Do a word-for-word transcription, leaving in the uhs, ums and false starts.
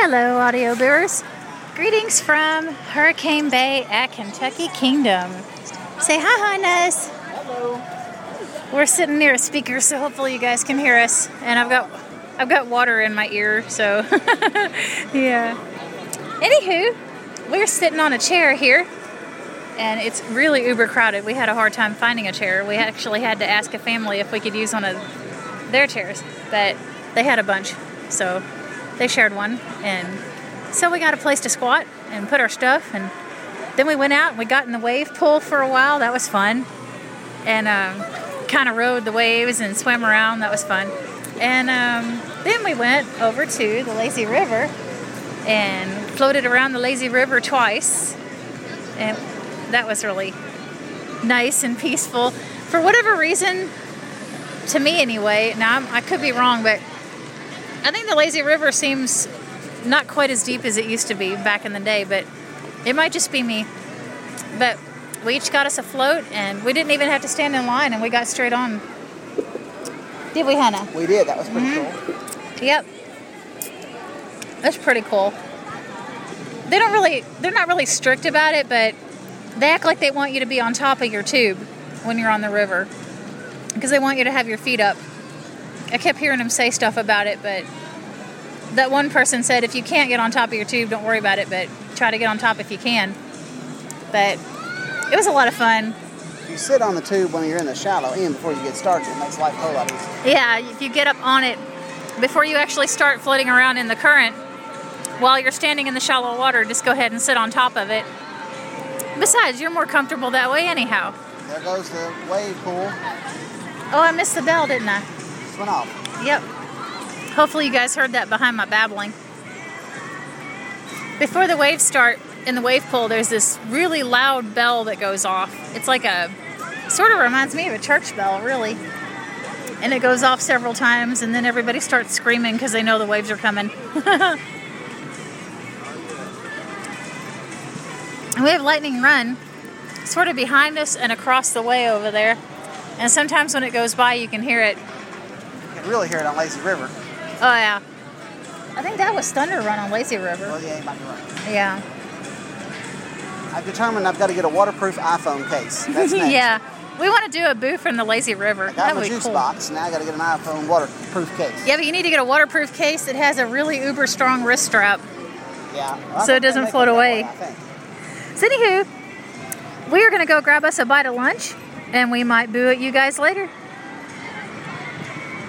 Hello, audio viewers. Greetings from Hurricane Bay at Kentucky Kingdom. Say hi, Highness. Hello. We're sitting near a speaker, so hopefully you guys can hear us. And I've got, I've got water in my ear, so yeah. Anywho, we're sitting on a chair here, and it's really uber crowded. We had a hard time finding a chair. We actually had to ask a family if we could use one of their chairs, but they had a bunch, so they shared one, and so we got a place to squat and put our stuff, and then we went out and we got in the wave pool for a while. That was fun, and um, kind of rode the waves and swam around. That was fun. And um, then we went over to the lazy river and floated around the lazy river twice, and that was really nice and peaceful. For whatever reason, to me anyway, now I'm, I could be wrong, but I think the lazy river seems not quite as deep as it used to be back in the day, but it might just be me. But we each got us a float, and we didn't even have to stand in line, and we got straight on. Did we, Hannah? We did. That was pretty Mm-hmm. cool. Yep. That's pretty cool. They don't really, they're not really strict about it, but they act like they want you to be on top of your tube when you're on the river, because they want you to have your feet up. I kept hearing them say stuff about it, but that one person said if you can't get on top of your tube, don't worry about it, but try to get on top if you can. But it was a lot of fun. If you sit on the tube when you're in the shallow end before you get started, it makes life a whole lot easier. Yeah, if you get up on it before you actually start floating around in the current, while you're standing in the shallow water, just go ahead and sit on top of it. Besides, you're more comfortable that way anyhow. There goes the wave pool. Oh, I missed the bell, didn't I? Just went off. Yep. Hopefully you guys heard that behind my babbling. Before the waves start in the wave pool, there's this really loud bell that goes off. It's like a, sort of reminds me of a church bell, really. And it goes off several times, and then everybody starts screaming because they know the waves are coming. And we have Lightning Run sort of behind us and across the way over there. And sometimes when it goes by, you can hear it. You can really hear it on Lazy River. Oh, yeah. I think that was Thunder Run on Lazy River. Oh, yeah, you might be right. Yeah. I've determined I've got to get a waterproof iPhone case. That's next. Yeah. We want to do a booth from the Lazy River. I got That my would be juice cool. box. Now I got to get an iPhone waterproof case. Yeah, but you need to get a waterproof case that has a really uber strong wrist strap. Yeah. Well, So it doesn't they make float that away. way, I think. So anywho, we are going to go grab us a bite of lunch, and we might boo at you guys later.